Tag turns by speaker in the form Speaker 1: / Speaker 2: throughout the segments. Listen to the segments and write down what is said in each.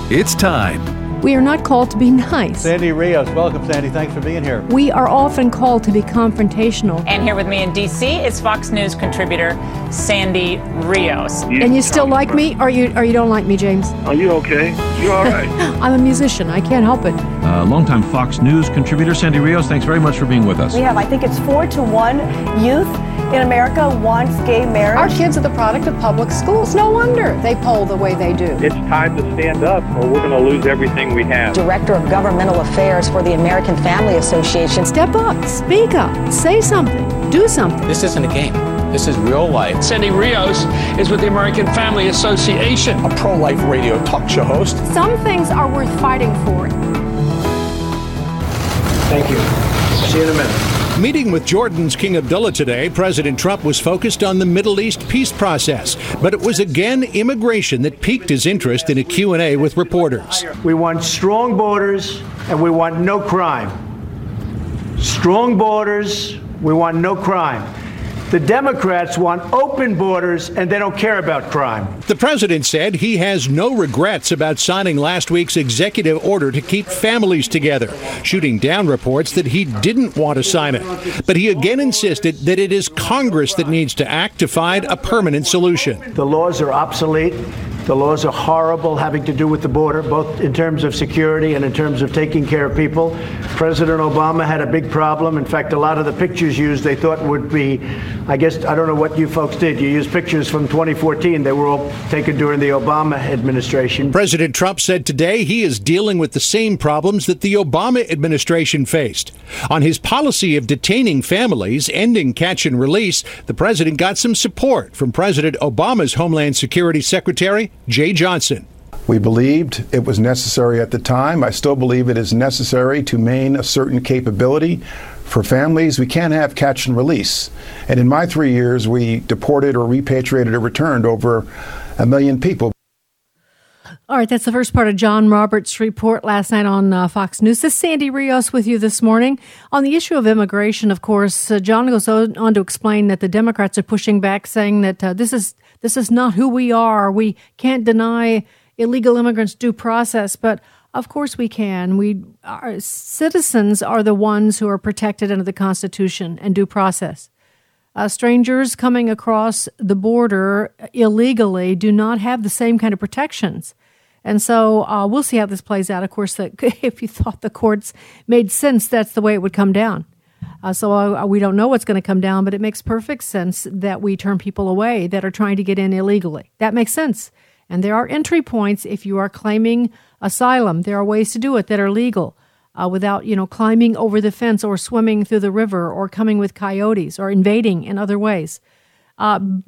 Speaker 1: It's time.
Speaker 2: We are not called to be nice.
Speaker 3: Sandy Rios, welcome, Sandy. Thanks for being here.
Speaker 2: We are often called to be confrontational.
Speaker 4: And here with me in D.C. is Fox News contributor Sandy Rios.
Speaker 2: And you still like me, or you don't like me, James?
Speaker 5: Are you okay? You all right?
Speaker 2: I'm a musician. I can't help it.
Speaker 6: Longtime Fox News contributor Sandy Rios, thanks very much for being with us.
Speaker 7: We have, I think it's 4-1 youth in America wants gay marriage.
Speaker 8: Our kids are the product of public schools. No wonder they poll the way they do.
Speaker 5: It's time to stand up or we're going to lose everything we have.
Speaker 7: Director of Governmental Affairs for the American Family Association.
Speaker 2: Step up, speak up, say something, do something.
Speaker 9: This isn't a game. This is real life.
Speaker 10: Sandy Rios is with the American Family Association.
Speaker 9: A pro-life radio talk show host.
Speaker 8: Some things are worth fighting for.
Speaker 11: Thank you. See you in a minute.
Speaker 12: Meeting with Jordan's King Abdullah today, President Trump was focused on the Middle East peace process, but it was again immigration that piqued his interest in a Q&A with reporters.
Speaker 11: We want strong borders and we want no crime. Strong borders, we want no crime. The Democrats want open borders and they don't care about crime.
Speaker 12: The president said he has no regrets about signing last week's executive order to keep families together, shooting down reports that he didn't want to sign it. But he again insisted that it is Congress that needs to act to find a permanent solution.
Speaker 11: The laws are obsolete. The laws are horrible, having to do with the border, both in terms of security and in terms of taking care of people. President Obama had a big problem. In fact, a lot of the pictures used, they thought would be, I don't know what you folks did. You used pictures from 2014. They were all taken during the Obama administration.
Speaker 12: President Trump said today he is dealing with the same problems that the Obama administration faced. On his policy of detaining families, ending catch and release, the president got some support from President Obama's Homeland Security Secretary, Jay Johnson.
Speaker 13: We believed it was necessary at the time. I still believe it is necessary to maintain a certain capability. For families, we can't have catch and release. And in my 3 years, we deported or repatriated or returned over 1 million people.
Speaker 2: All right, that's the first part of John Roberts' report last night on Fox News. This is Sandy Rios with you this morning. On the issue of immigration, of course, John goes on to explain that the Democrats are pushing back, saying that this is not who we are. We can't deny illegal immigrants due process, but of course we can. Our citizens are the ones who are protected under the Constitution and due process. Strangers coming across the border illegally do not have the same kind of protections. And so we'll see how this plays out. Of course, if you thought the courts made sense, that's the way it would come down. So we don't know what's going to come down, but it makes perfect sense that we turn people away that are trying to get in illegally. That makes sense. And there are entry points if you are claiming asylum. There are ways to do it that are legal without, climbing over the fence or swimming through the river or coming with coyotes or invading in other ways. And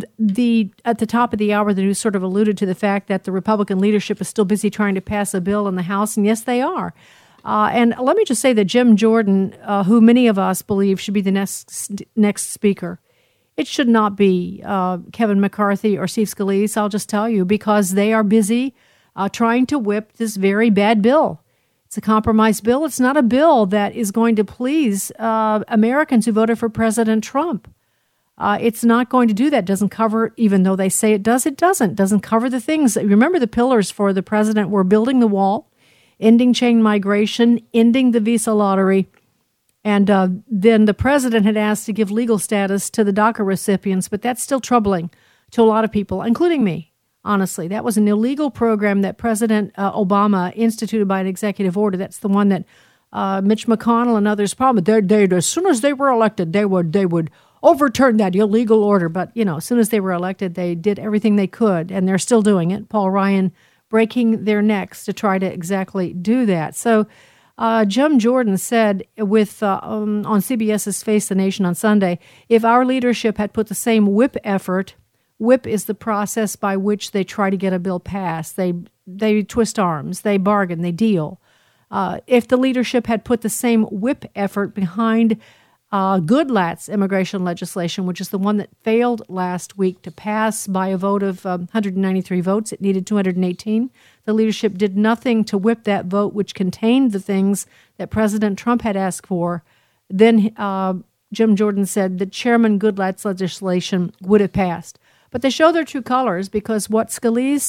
Speaker 2: at the top of the hour, the news sort of alluded to the fact that the Republican leadership is still busy trying to pass a bill in the House, and yes, they are. And let me just say that Jim Jordan, who many of us believe should be the next speaker, it should not be Kevin McCarthy or Steve Scalise, I'll just tell you, because they are busy trying to whip this very bad bill. It's a compromise bill. It's not a bill that is going to please Americans who voted for President Trump. It's not going to do that. It doesn't cover, even though they say it does, it doesn't. It doesn't cover the things. Remember, the pillars for the president were building the wall, ending chain migration, ending the visa lottery, and then the president had asked to give legal status to the DACA recipients, but that's still troubling to a lot of people, including me, honestly. That was an illegal program that President Obama instituted by an executive order. That's the one that Mitch McConnell and others promised. As soon as they were elected, they would overturn that illegal order. But, as soon as they were elected, they did everything they could, and they're still doing it. Paul Ryan breaking their necks to try to exactly do that. So Jim Jordan said on CBS's Face the Nation on Sunday, if our leadership had put the same whip effort, whip is the process by which they try to get a bill passed. They twist arms, they bargain, they deal. If the leadership had put the same whip effort behind Goodlatte's immigration legislation, which is the one that failed last week to pass by a vote of 193 votes. It needed 218. The leadership did nothing to whip that vote, which contained the things that President Trump had asked for. Then Jim Jordan said that Chairman Goodlatte's legislation would have passed. But they show their true colors because what Scalise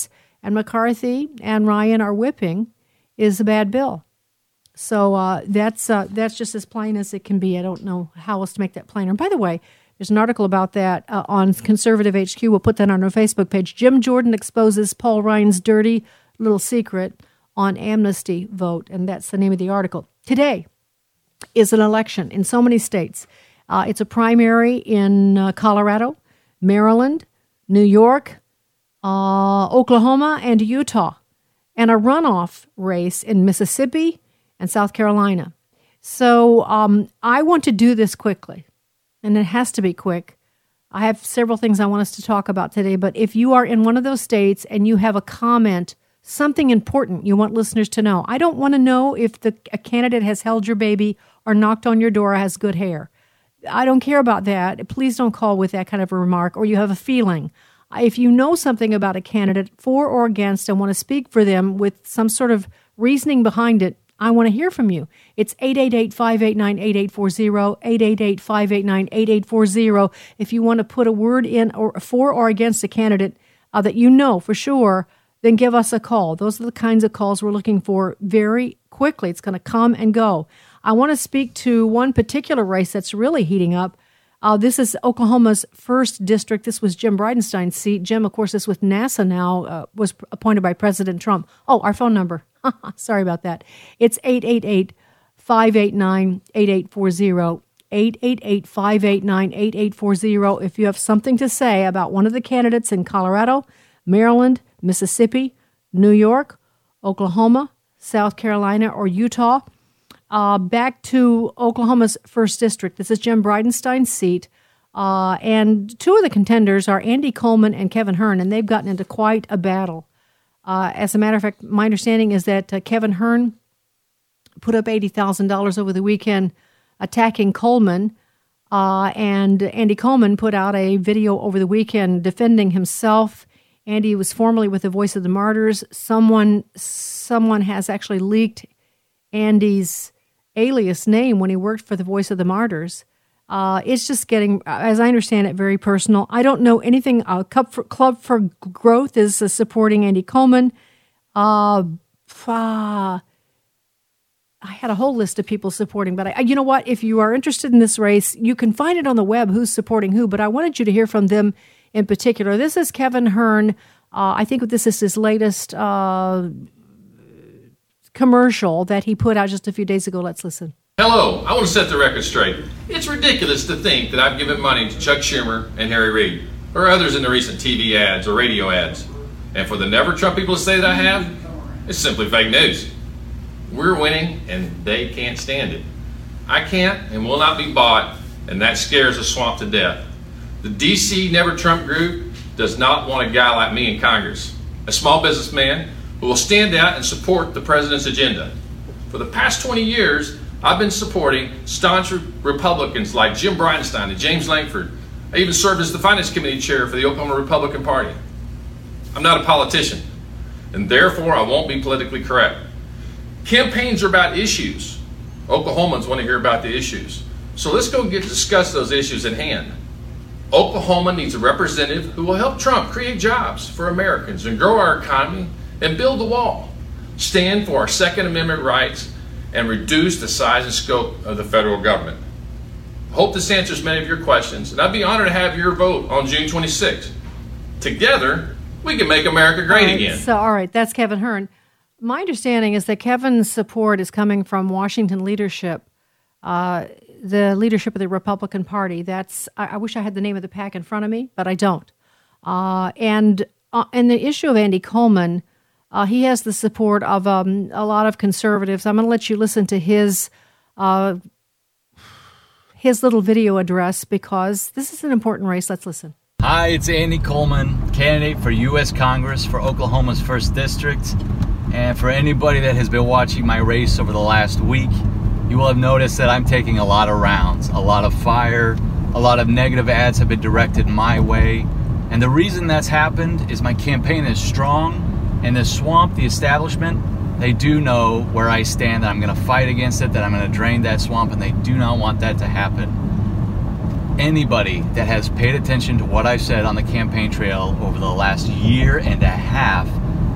Speaker 2: and McCarthy and Ryan are whipping is a bad bill. So that's just as plain as it can be. I don't know how else to make that plainer. And by the way, there's an article about that on Conservative HQ. We'll put that on our Facebook page. Jim Jordan exposes Paul Ryan's dirty little secret on amnesty vote, and that's the name of the article. Today is an election in so many states. It's a primary in Colorado, Maryland, New York, Oklahoma, and Utah, and a runoff race in Mississippi and South Carolina. So I want to do this quickly, and it has to be quick. I have several things I want us to talk about today, but if you are in one of those states and you have a comment, something important you want listeners to know, I don't want to know if a candidate has held your baby or knocked on your door or has good hair. I don't care about that. Please don't call with that kind of a remark, or you have a feeling. If you know something about a candidate for or against and want to speak for them with some sort of reasoning behind it, I want to hear from you. It's 888-589-8840, 888-589-8840. If you want to put a word in or for or against a candidate that you know for sure, then give us a call. Those are the kinds of calls we're looking for very quickly. It's going to come and go. I want to speak to one particular race that's really heating up. This is Oklahoma's 1st district. This was Jim Bridenstine's seat. Jim, of course, is with NASA now, was appointed by President Trump. Oh, our phone number. Sorry about that. It's 888-589-8840. 888-589-8840. If you have something to say about one of the candidates in Colorado, Maryland, Mississippi, New York, Oklahoma, South Carolina, or Utah. Back to Oklahoma's 1st district. This is Jim Bridenstine's seat. And two of the contenders are Andy Coleman and Kevin Hern, and they've gotten into quite a battle. As a matter of fact, my understanding is that Kevin Hern put up $80,000 over the weekend attacking Coleman, and Andy Coleman put out a video over the weekend defending himself. Andy was formerly with the Voice of the Martyrs. Someone has actually leaked Andy's alias name when he worked for the Voice of the Martyrs. It's just getting, as I understand it, very personal. I don't know anything. Club for Growth is supporting Andy Coleman. I had a whole list of people supporting, but you know what? If you are interested in this race, you can find it on the web who's supporting who, but I wanted you to hear from them in particular. This is Kevin Hern. I think this is his latest commercial that he put out just a few days ago. Let's listen.
Speaker 1: Hello, I want to set the record straight. It's ridiculous to think that I've given money to Chuck Schumer and Harry Reid, or others in the recent TV ads or radio ads. And for the Never Trump people to say that I have, it's simply fake news. We're winning, and they can't stand it. I can't and will not be bought, and that scares the swamp to death. The DC Never Trump group does not want a guy like me in Congress, a small businessman who will stand out and support the president's agenda. For the past 20 years, I've been supporting staunch Republicans like Jim Bridenstine and James Lankford. I even served as the Finance Committee chair for the Oklahoma Republican Party. I'm not a politician, and therefore I won't be politically correct. Campaigns are about issues. Oklahomans want to hear about the issues. So let's go discuss those issues at hand. Oklahoma needs a representative who will help Trump create jobs for Americans and grow our economy and build the wall, stand for our Second Amendment rights, and reduce the size and scope of the federal government. I hope this answers many of your questions, and I'd be honored to have your vote on June 26th. Together, we can make America great again.
Speaker 2: All right, that's Kevin Hern. My understanding is that Kevin's support is coming from Washington leadership, the leadership of the Republican Party. I wish I had the name of the PAC in front of me, but I don't. And the issue of Andy Coleman, he has the support of a lot of conservatives. I'm going to let you listen to his little video address because this is an important race. Let's listen.
Speaker 14: Hi, it's Andy Coleman, candidate for U.S. Congress for Oklahoma's 1st District. And for anybody that has been watching my race over the last week, you will have noticed that I'm taking a lot of rounds, a lot of fire, a lot of negative ads have been directed my way. And the reason that's happened is my campaign is strong. And the swamp, the establishment, they do know where I stand, that I'm going to fight against it, that I'm going to drain that swamp, and they do not want that to happen. Anybody that has paid attention to what I've said on the campaign trail over the last year and a half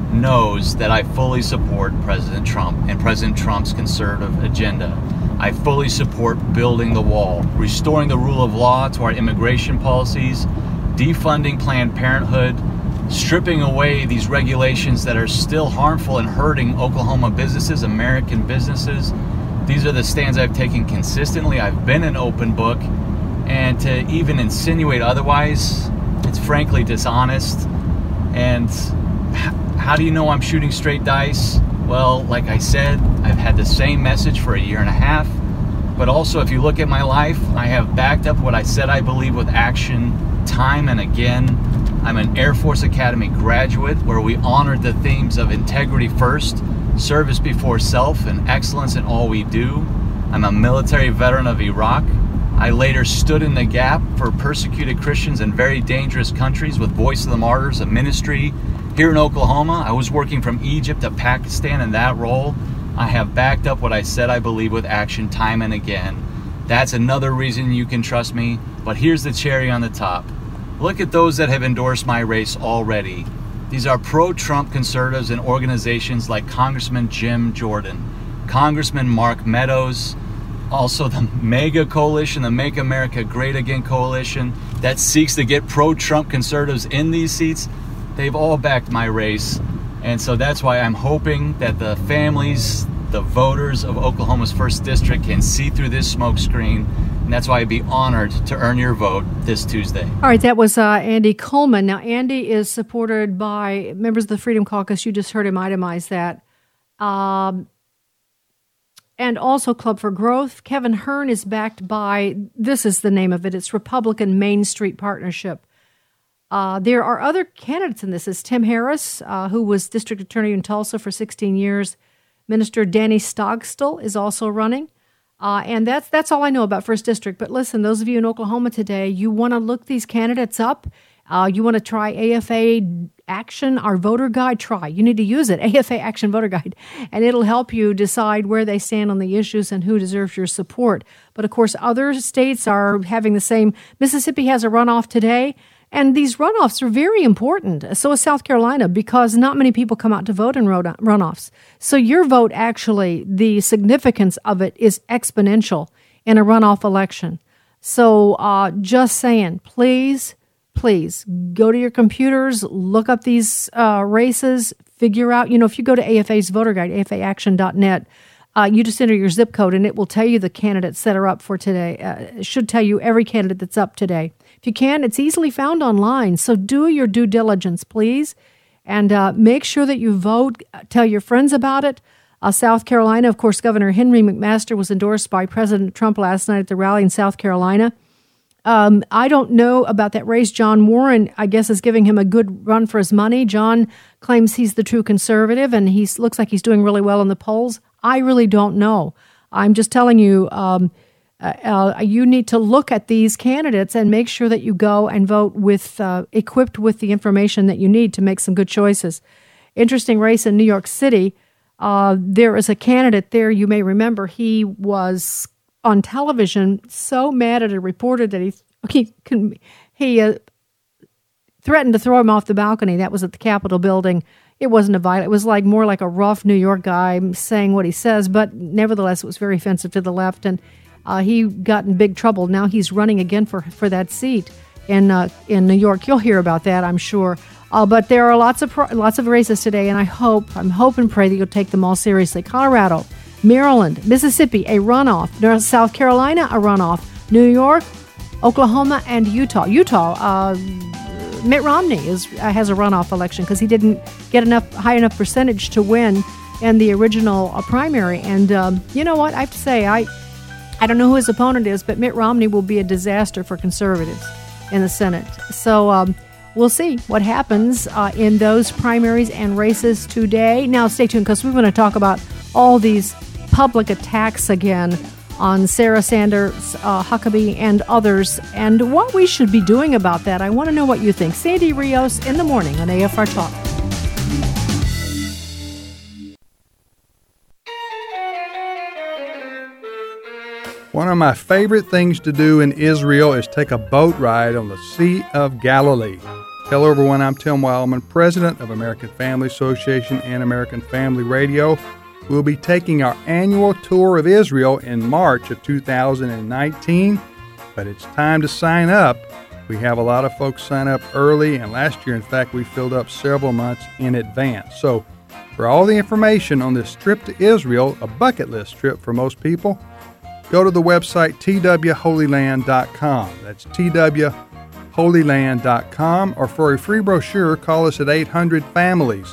Speaker 14: knows that I fully support President Trump and President Trump's conservative agenda. I fully support building the wall, restoring the rule of law to our immigration policies, defunding Planned Parenthood, stripping away these regulations that are still harmful and hurting Oklahoma businesses, American businesses. These are the stands I've taken consistently. I've been an open book, and to even insinuate otherwise, it's frankly dishonest. And how do you know I'm shooting straight dice? Well, like I said, I've had the same message for a year and a half. But also, if you look at my life, I have backed up what I said I believe with action time and again. I'm an Air Force Academy graduate where we honored the themes of integrity first, service before self, and excellence in all we do. I'm a military veteran of Iraq. I later stood in the gap for persecuted Christians in very dangerous countries with Voice of the Martyrs, a ministry here in Oklahoma. I was working from Egypt to Pakistan in that role. I have backed up what I said I believe with action time and again. That's another reason you can trust me. But here's the cherry on the top. Look at those that have endorsed my race already. These are pro-Trump conservatives and organizations like Congressman Jim Jordan, Congressman Mark Meadows, also the MAGA Coalition, the Make America Great Again Coalition, that seeks to get pro-Trump conservatives in these seats. They've all backed my race. And so that's why I'm hoping that the families, the voters of Oklahoma's 1st District can see through this smokescreen. And that's why I'd be honored to earn your vote this Tuesday.
Speaker 2: All right, that was Andy Coleman. Now, Andy is supported by members of the Freedom Caucus. You just heard him itemize that. And also Club for Growth. Kevin Hern is backed by, this is the name of it, it's Republican Main Street Partnership. There are other candidates in this. It's Tim Harris, who was district attorney in Tulsa for 16 years. Minister Danny Stogstall is also running. And that's all I know about 1st District. But listen, those of you in Oklahoma today, you want to look these candidates up. You want to try AFA Action, our voter guide, try. You need to use it, AFA Action Voter Guide, and it'll help you decide where they stand on the issues and who deserves your support. But, of course, other states are having the same. Mississippi has a runoff today, and these runoffs are very important. So is South Carolina, because not many people come out to vote in runoffs. So your vote, actually, the significance of it is exponential in a runoff election. So just saying, please go to your computers, look up these races, figure out, if you go to AFA's voter guide, afaaction.net, you just enter your zip code and it will tell you the candidates that are up for today. It should tell you every candidate that's up today. If you can, it's easily found online. So do your due diligence, please, and make sure that you vote. Tell your friends about it. South Carolina, of course, Governor Henry McMaster was endorsed by President Trump last night at the rally in South Carolina. I don't know about that race. John Warren, I guess, is giving him a good run for his money. John claims he's the true conservative, and he looks like he's doing really well in the polls. I really don't know. I'm just telling you, you need to look at these candidates and make sure that you go and vote with equipped with the information that you need to make some good choices. Interesting race in New York City. There is a candidate there, you may remember, he was on television so mad at a reporter that he threatened to throw him off the balcony. That was at the Capitol building. It wasn't a violent. It was like more like a rough New York guy saying what he says, but nevertheless, it was very offensive to the left, and he got in big trouble. Now he's running again for that seat in New York. You'll hear about that, I'm sure. But there are lots of races today, and I hope and pray that you'll take them all seriously. Colorado, Maryland, Mississippi, a runoff. South Carolina, a runoff. New York, Oklahoma, and Utah. Mitt Romney has a runoff election because he didn't get high enough percentage to win in the original primary. And you know what? I have to say, I don't know who his opponent is, but Mitt Romney will be a disaster for conservatives in the Senate. So we'll see what happens in those primaries and races today. Now, stay tuned because we're going to talk about all these public attacks again on Sarah Sanders, Huckabee, and others, and what we should be doing about that. I want to know what you think. Sandy Rios in the morning on AFR Talk.
Speaker 15: One of my favorite things to do in Israel is take a boat ride on the Sea of Galilee. Hello everyone, I'm Tim Wildman, President of American Family Association and American Family Radio. We'll be taking our annual tour of Israel in March of 2019, but it's time to sign up. We have a lot of folks sign up early, and last year, in fact, we filled up several months in advance. So for all the information on this trip to Israel, a bucket list trip for most people, go to the website twholyland.com. That's twholyland.com, or for a free brochure, call us at 800-FAMILIES,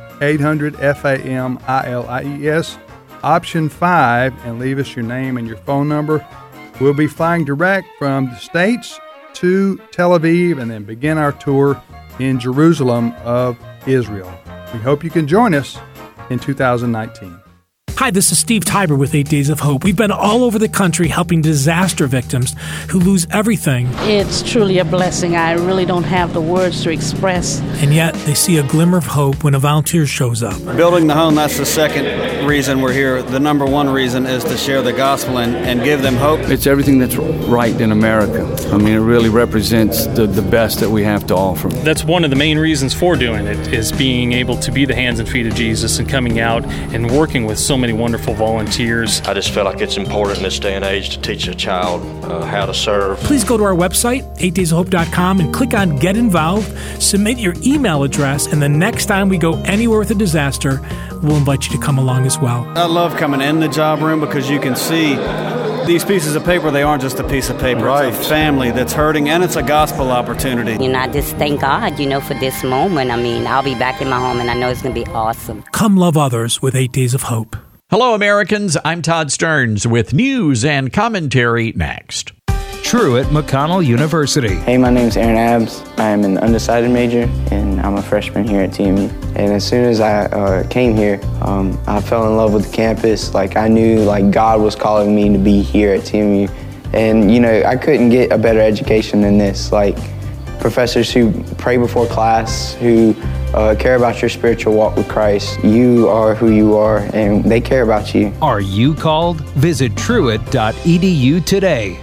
Speaker 15: 800-FAMILIES, option 5, and leave us your name and your phone number. We'll be flying direct from the States to Tel Aviv and then begin our tour in Jerusalem of Israel. We hope you can join us in 2019.
Speaker 16: Hi, this is Steve Tiber with 8 Days of Hope. We've been all over the country helping disaster victims who lose everything.
Speaker 17: It's truly a blessing. I really don't have the words to express.
Speaker 16: And yet, they see a glimmer of hope when a volunteer shows up.
Speaker 18: Building the home, that's the second reason we're here. The number one reason is to share the gospel and give them hope.
Speaker 19: It's everything that's right in America. I mean, it really represents the best that we have to offer.
Speaker 20: That's one of the main reasons for doing it, is being able to be the hands and feet of Jesus and coming out and working with so many wonderful volunteers.
Speaker 21: I just feel like it's important in this day and age to teach a child how to serve.
Speaker 16: Please go to our website, 8daysofhope.com, and click on Get Involved, submit your email address, and the next time we go anywhere with a disaster, we'll invite you to come along as well.
Speaker 18: I love coming in the job room because you can see these pieces of paper. They aren't just a piece of paper. Right. It's a family that's hurting, and it's a gospel opportunity.
Speaker 22: I just thank God, for this moment. I'll be back in my home, and I know it's going to be awesome.
Speaker 16: Come love others with 8 Days of Hope.
Speaker 23: Hello, Americans. I'm Todd Stearns with news and commentary next.
Speaker 24: Truett McConnell University.
Speaker 25: Hey, my name's Aaron Abbs. I am an undecided major, and I'm a freshman here at TMU. And as soon as I came here, I fell in love with the campus. I knew God was calling me to be here at TMU. And, I couldn't get a better education than this. Professors who pray before class, who care about your spiritual walk with Christ. You are who you are, and they care about you.
Speaker 24: Are you called? Visit truett.edu today.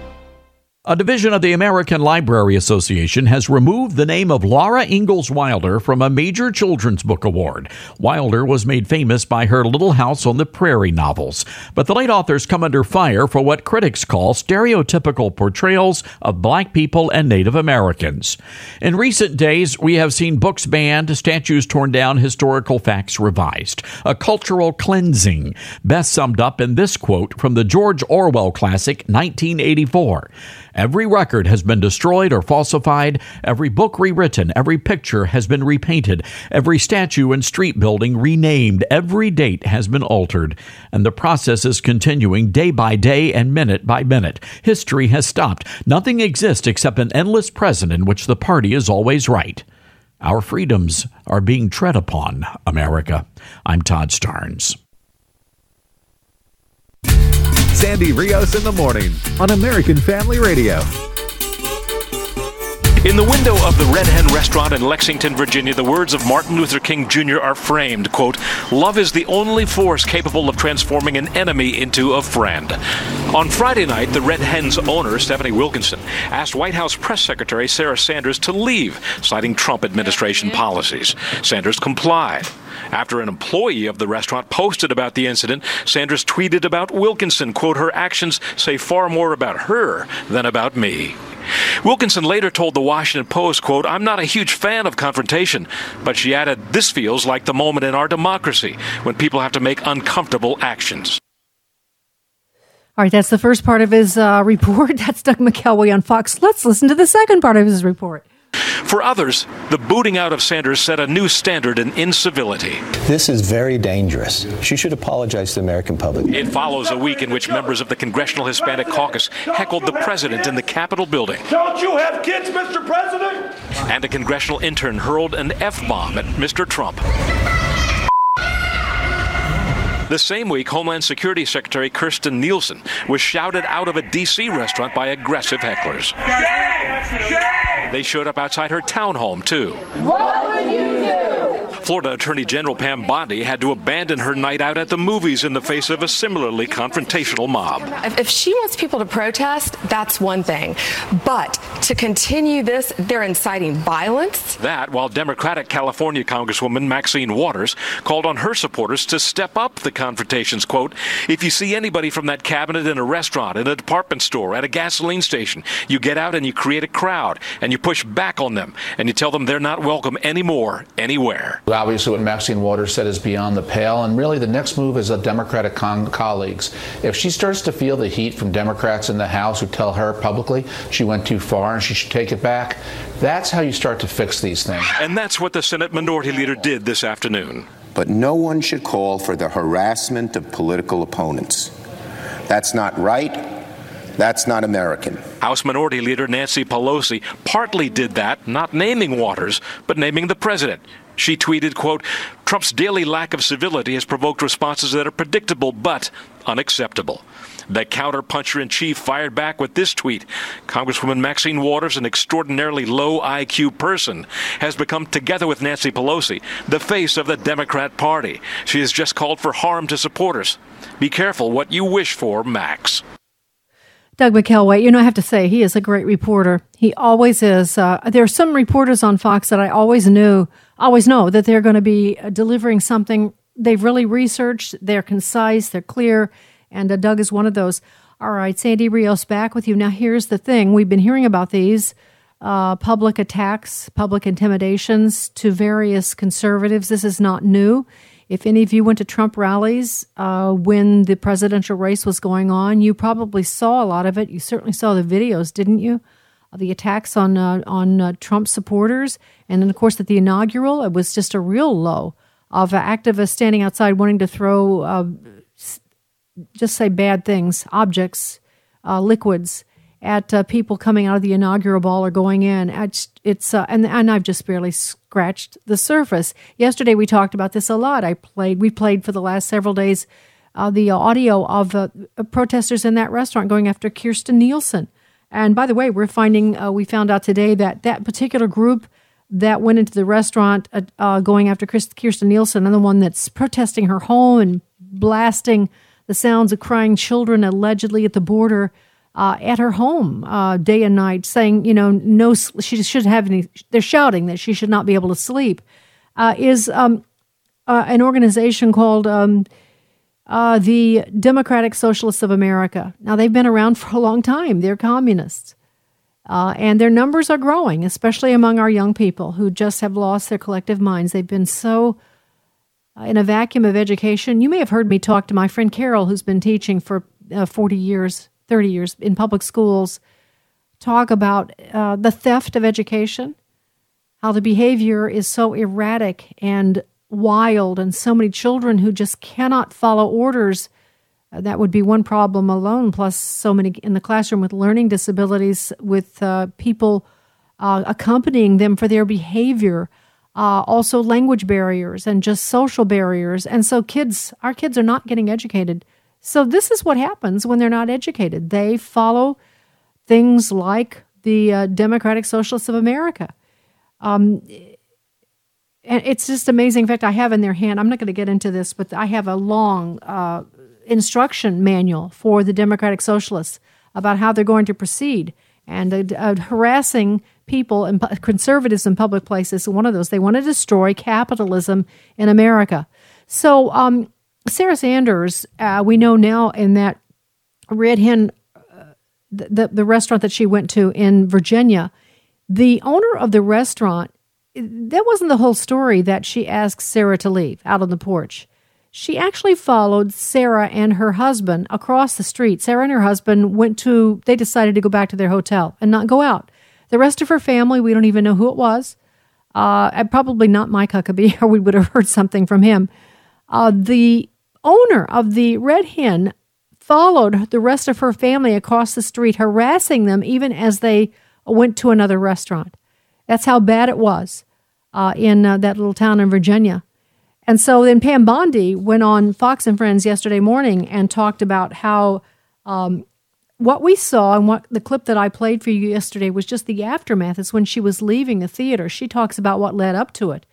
Speaker 23: A division of the American Library Association has removed the name of Laura Ingalls Wilder from a major children's book award. Wilder was made famous by her Little House on the Prairie novels, but the late authors come under fire for what critics call stereotypical portrayals of black people and Native Americans. In recent days, we have seen books banned, statues torn down, historical facts revised. A cultural cleansing, best summed up in this quote from the George Orwell classic 1984. Every record has been destroyed or falsified, every book rewritten, every picture has been repainted, every statue and street building renamed, every date has been altered, and the process is continuing day by day and minute by minute. History has stopped. Nothing exists except an endless present in which the party is always right. Our freedoms are being tread upon, America. I'm Todd Stearns.
Speaker 26: Sandy Rios in the morning on American Family Radio.
Speaker 27: In the window of the Red Hen restaurant in Lexington, Virginia, the words of Martin Luther King Jr. are framed, quote, "Love is the only force capable of transforming an enemy into a friend." On Friday night, the Red Hen's owner, Stephanie Wilkinson, asked White House Press Secretary Sarah Sanders to leave, citing Trump administration policies. Sanders complied. After an employee of the restaurant posted about the incident, Sanders tweeted about Wilkinson, quote, "Her actions say far more about her than about me." Wilkinson later told the Washington Post, quote, "I'm not a huge fan of confrontation," but she added, "This feels like the moment in our democracy when people have to make uncomfortable actions."
Speaker 2: All right, that's the first part of his report. That's Doug McKelway on Fox. Let's listen to the second part of his report.
Speaker 27: For others, the booting out of Sanders set a new standard in incivility.
Speaker 28: This is very dangerous. She should apologize to the American public.
Speaker 27: It follows a week in which members of the Congressional Hispanic Caucus heckled the president in the Capitol building.
Speaker 29: Don't you have kids, Mr. President?
Speaker 27: And a congressional intern hurled an F-bomb at Mr. Trump. The same week, Homeland Security Secretary Kirstjen Nielsen was shouted out of a D.C. restaurant by aggressive hecklers. They showed up outside her townhome, too.
Speaker 30: What would you do?
Speaker 27: Florida Attorney General Pam Bondi had to abandon her night out at the movies in the face of a similarly confrontational mob.
Speaker 3: If she wants people to protest, that's one thing. But to continue this, they're inciting violence.
Speaker 27: That while Democratic California Congresswoman Maxine Waters called on her supporters to step up the confrontations. Quote, if you see anybody from that cabinet in a restaurant, in a department store, at a gasoline station, you get out and you create a crowd and you push back on them and you tell them they're not welcome anymore, anywhere.
Speaker 4: Obviously, what Maxine Waters said is beyond the pale, and really the next move is the Democratic colleagues. If she starts to feel the heat from Democrats in the House who tell her publicly she went too far and she should take it back, that's how you start to fix these things.
Speaker 27: And that's what the Senate Minority Leader did this afternoon.
Speaker 5: But no one should call for the harassment of political opponents. That's not right. That's not American.
Speaker 27: House Minority Leader Nancy Pelosi partly did that, not naming Waters, but naming the president. She tweeted, quote, Trump's daily lack of civility has provoked responses that are predictable but unacceptable. The counter-puncher-in-chief fired back with this tweet. Congresswoman Maxine Waters, an extraordinarily low IQ person, has become, together with Nancy Pelosi, the face of the Democrat Party. She has just called for harm to supporters. Be careful what you wish for, Max.
Speaker 2: Doug McKelway, I have to say, he is a great reporter. He always is. There are some reporters on Fox that I always know that they're going to be delivering something they've really researched. They're concise, they're clear, and Doug is one of those. All right, Sandy Rios back with you. Now, here's the thing. We've been hearing about these public attacks, public intimidations to various conservatives. This is not new. If any of you went to Trump rallies when the presidential race was going on, you probably saw a lot of it. You certainly saw the videos, didn't you? The attacks on Trump supporters. And then, of course, at the inaugural, it was just a real low of activists standing outside wanting to throw, just say bad things, objects, liquids, at people coming out of the inaugural ball or going in. And I've just barely scratched the surface. Yesterday we talked about this a lot. We played for the last several days the audio of protesters in that restaurant going after Kirstjen Nielsen. And by the way, we found out today that that particular group that went into the restaurant going after Kirstjen Nielsen, and the one that's protesting her home and blasting the sounds of crying children allegedly at the border at her home day and night, saying, no, she shouldn't have any. They're shouting that she should not be able to sleep. Is an organization called the Democratic Socialists of America. Now, they've been around for a long time. They're communists. And their numbers are growing, especially among our young people who just have lost their collective minds. They've been so in a vacuum of education. You may have heard me talk to my friend Carol, who's been teaching for 40 years, 30 years in public schools, talk about the theft of education, how the behavior is so erratic and wild, and so many children who just cannot follow orders. That would be one problem alone, plus so many in the classroom with learning disabilities, with people accompanying them for their behavior, also language barriers and just social barriers. And so our kids are not getting educated. So this is what happens when they're not educated. They follow things like the Democratic Socialists of America. And it's just amazing. In fact, I have in their hand, I'm not going to get into this, but I have a long instruction manual for the Democratic Socialists about how they're going to proceed. And harassing people and conservatives in public places, one of those. They want to destroy capitalism in America. So Sarah Sanders, we know now in that Red Hen, the restaurant that she went to in Virginia, the owner of the restaurant, that wasn't the whole story that she asked Sarah to leave out on the porch. She actually followed Sarah and her husband across the street. Sarah and her husband they decided to go back to their hotel and not go out. The rest of her family, we don't even know who it was. Probably not Mike Huckabee, or we would have heard something from him. The owner of the Red Hen followed the rest of her family across the street, harassing them even as they went to another restaurant. That's how bad it was in that little town in Virginia. And so then Pam Bondi went on Fox and Friends yesterday morning and talked about how what we saw, and what the clip that I played for you yesterday was just the aftermath. It's when she was leaving the theater. She talks about what led up to it.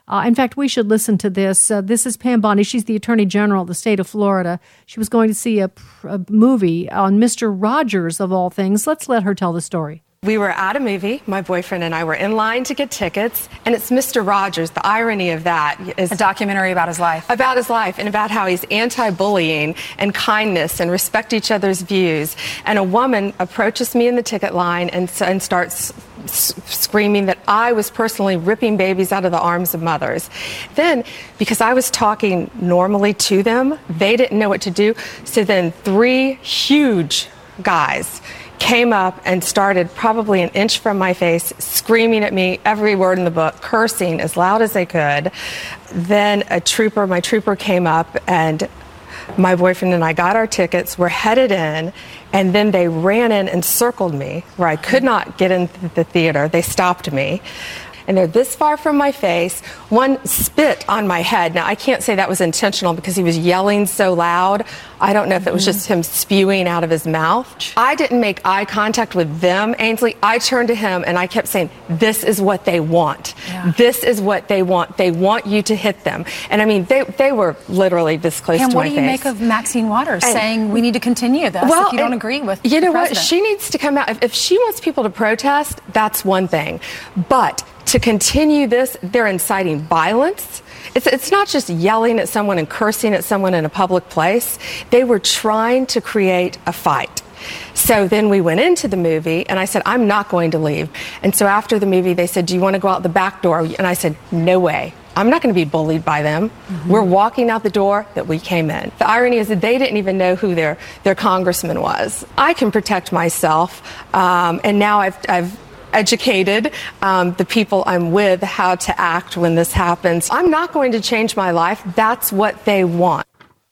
Speaker 2: In fact, we should listen to this. This is Pam Bondi. She's the Attorney General of the state of Florida. She was going to see a movie on Mr. Rogers, of all things. Let's let her tell the story.
Speaker 3: We were at a movie, my boyfriend and I were in line to get tickets, and it's Mr. Rogers. The irony of that is
Speaker 1: a documentary about his life.
Speaker 3: About his life and about how he's anti-bullying and kindness and respect each other's views. And a woman approaches me in the ticket line and starts screaming that I was personally ripping babies out of the arms of mothers. Then, because I was talking normally to them, they didn't know what to do. So then 3 huge guys came up and started probably an inch from my face, screaming at me every word in the book, cursing as loud as they could. Then my trooper came up, and my boyfriend and I got our tickets, we're headed in, and then they ran in and circled me where I could not get into the theater. They stopped me. And they're this far from my face. One spit on my head. Now, I can't say that was intentional because he was yelling so loud. I don't know if it was just him spewing out of his mouth. I didn't make eye contact with them, Ainsley. I turned to him and I kept saying, this is what they want. Yeah. This is what they want. They want you to hit them. And I mean, they were literally this close to my face.
Speaker 1: And what do you make of Maxine Waters saying we need to continue this if you don't agree with
Speaker 3: you know
Speaker 1: the
Speaker 3: what?
Speaker 1: president?
Speaker 3: She needs to come out. If she wants people to protest, that's one thing. But to continue this, they're inciting violence. It's not just yelling at someone and cursing at someone in a public place. They were trying to create a fight. So then we went into the movie, and I said, I'm not going to leave. And so after the movie, they said, do you want to go out the back door? And I said, no way. I'm not going to be bullied by them. Mm-hmm. We're walking out the door that we came in. The irony is that they didn't even know who their congressman was. I can protect myself, and now I've educated the people I'm with how to act when this happens. I'm not going to change my life. That's what they want.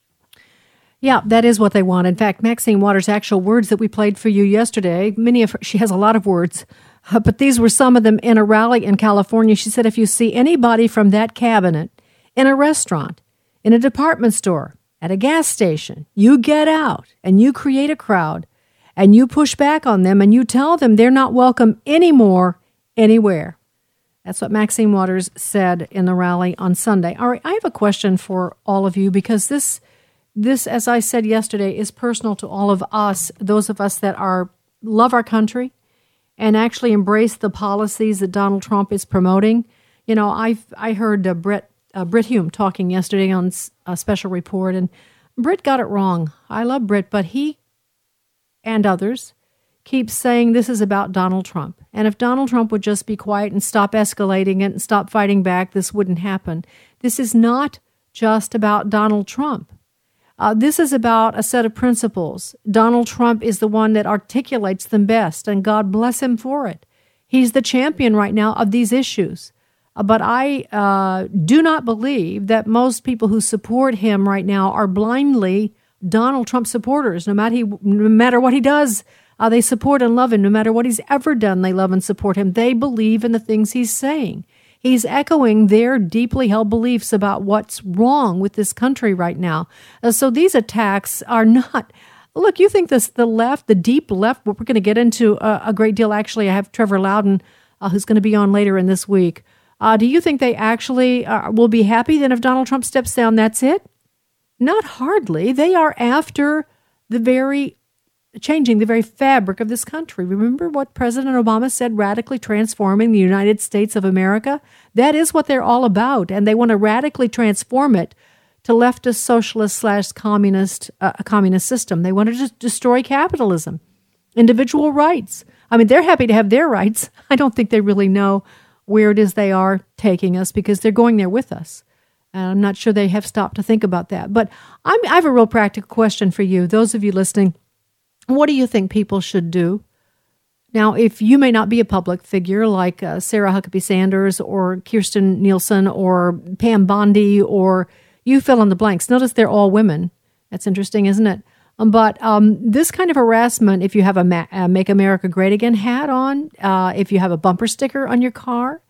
Speaker 2: Yeah, that is what they want. In fact, Maxine Waters' actual words that we played for you yesterday, she has a lot of words, but these were some of them in a rally in California. She said, if you see anybody from that cabinet in a restaurant, in a department store, at a gas station, you get out and you create a crowd and you push back on them and you tell them they're not welcome anymore, anywhere. That's what Maxine Waters said in the rally on Sunday. All right, I have a question for all of you because this, as I said yesterday, is personal to all of us, those of us that love our country and actually embrace the policies that Donald Trump is promoting. You know, I heard Brit Hume talking yesterday on a special report, and Brit got it wrong. I love Brit, but he and others keep saying this is about Donald Trump. And if Donald Trump would just be quiet and stop escalating it and stop fighting back, this wouldn't happen. This is not just about Donald Trump. This is about a set of principles. Donald Trump is the one that articulates them best, and God bless him for it. He's the champion right now of these issues. But I do not believe that most people who support him right now are blindly Donald Trump supporters. No matter what he does, they support and love him. No matter what he's ever done, they love and support him. They believe in the things he's saying. He's echoing their deeply held beliefs about what's wrong with this country right now. So these attacks are not... Look, you think the left, the deep left, what we're going to get into a great deal. Actually, I have Trevor Loudon, who's going to be on later in this week. Do you think they actually will be happy then if Donald Trump steps down, that's it? Not hardly. They are after changing the very fabric of this country. Remember what President Obama said, radically transforming the United States of America? That is what they're all about, and they want to radically transform it to leftist, socialist / communist, a communist system. They want to destroy capitalism, individual rights. I mean, they're happy to have their rights. I don't think they really know where it is they are taking us because they're going there with us. I'm not sure they have stopped to think about that. But I have a real practical question for you, those of you listening. What do you think people should do? Now, if you may not be a public figure like Sarah Huckabee Sanders or Kirstjen Nielsen or Pam Bondi or you fill in the blanks. Notice they're all women. That's interesting, isn't it? But this kind of harassment, if you have a Make America Great Again hat on, if you have a bumper sticker on your car,